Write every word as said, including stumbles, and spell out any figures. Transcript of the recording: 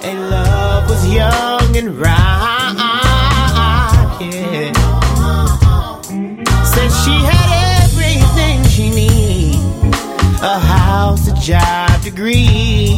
and love was young and right, yeah. Said she had everything she needs, a house, a job, degree.